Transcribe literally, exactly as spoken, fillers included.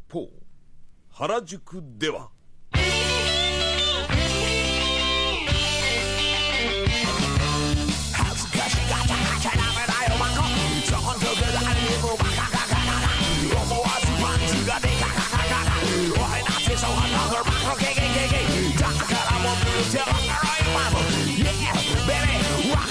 方原宿では恥ずかしがちゃがちゃダメだよバカそんとくだりにもバカガガガガ思わずパンツがでかかかかかおいなってそうはな